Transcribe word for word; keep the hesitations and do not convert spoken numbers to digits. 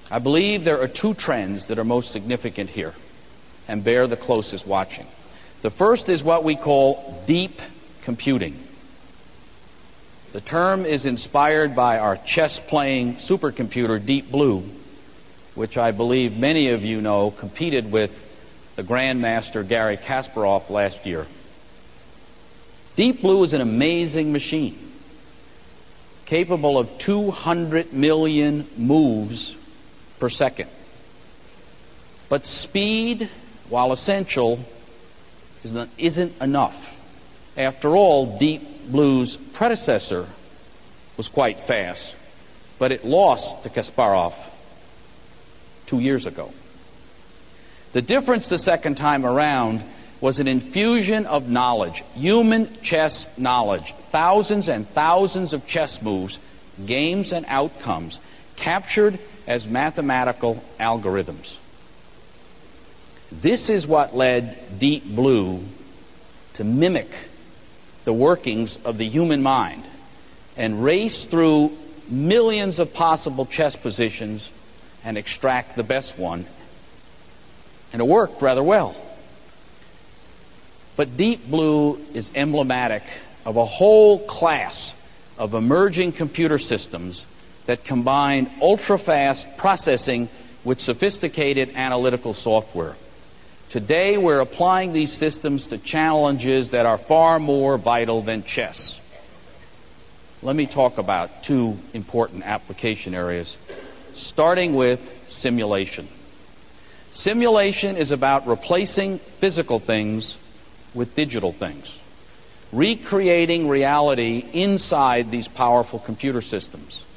I believe there are two trends that are most significant here and bear the closest watching. The first is what we call deep computing. The term is inspired by our chess-playing supercomputer Deep Blue, which I believe many of you know competed with the Grandmaster Garry Kasparov last year. Deep Blue is an amazing machine, capable of two hundred million moves per second. But speed, while essential, isn't enough. After all, Deep Blue's predecessor was quite fast, but it lost to Kasparov two years ago. The difference the second time around was an infusion of knowledge, human chess knowledge, thousands and thousands of chess moves, games and outcomes, captured as mathematical algorithms. This is what led Deep Blue to mimic the workings of the human mind and race through millions of possible chess positions and extract the best one. And it worked rather well. But Deep Blue is emblematic of a whole class of emerging computer systems that combine ultra-fast processing with sophisticated analytical software. Today, we're applying these systems to challenges that are far more vital than chess. Let me talk about two important application areas, starting with simulation. Simulation is about replacing physical things with digital things, recreating reality inside these powerful computer systems.